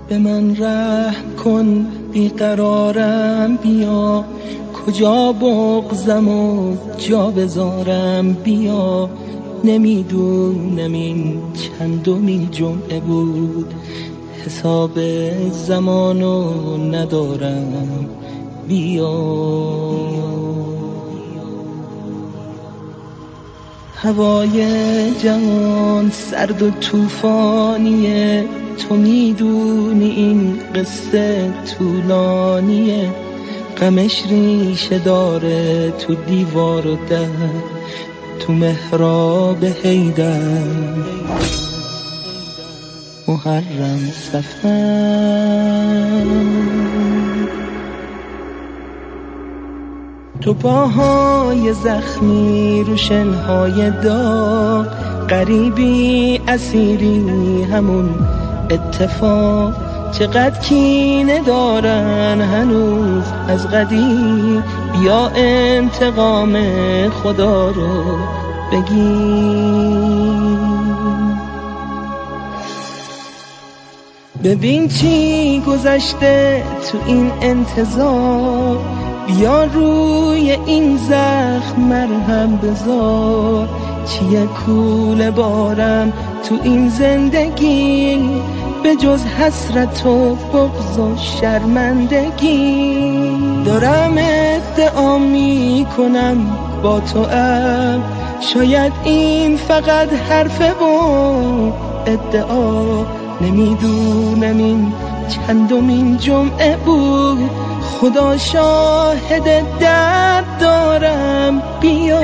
به من رحم کن بیقرارم بیا، کجا بغضم و جا بذارم بیا. نمیدونم این چندمین جمعه بود، حساب زمانو ندارم بیا. هوای جهان سرد و طوفانیه، تو میدونی این قصه طولانیه. غمش ریشه داره تو دیوار و در، تو محراب حیدر، محرم صفر. تو پاهای زخمی رو شنهای داغ، غریبی اسیری همون اتفاق. چقدر کینه دارن هنوز از قدیم، بیا انتقام خدا رو بگیر. ببین چی گذشته تو این انتظار، بیا روی این زخم مرهم بذار. چیه کوله بارم تو این زندگی، به جز حسرت و بغض و شرمندگی. دارم ادعا میکنم با تو شاید این فقط حرفه و ادعا. نمیدونم این چندمین جمعه بود، خدا شاهد درد دارم بیا.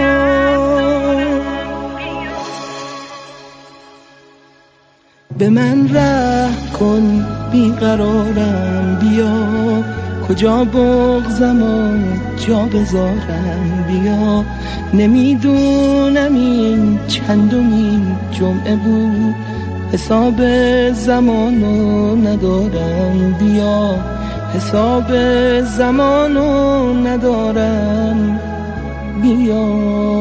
به من رحم کن بیقرارم بیا، کجا بغضم و جا بذارم بیا. نمیدونم این چندمین جمعه بود، حساب زمانو ندارم بیا. حساب زمانو ندارم بیا.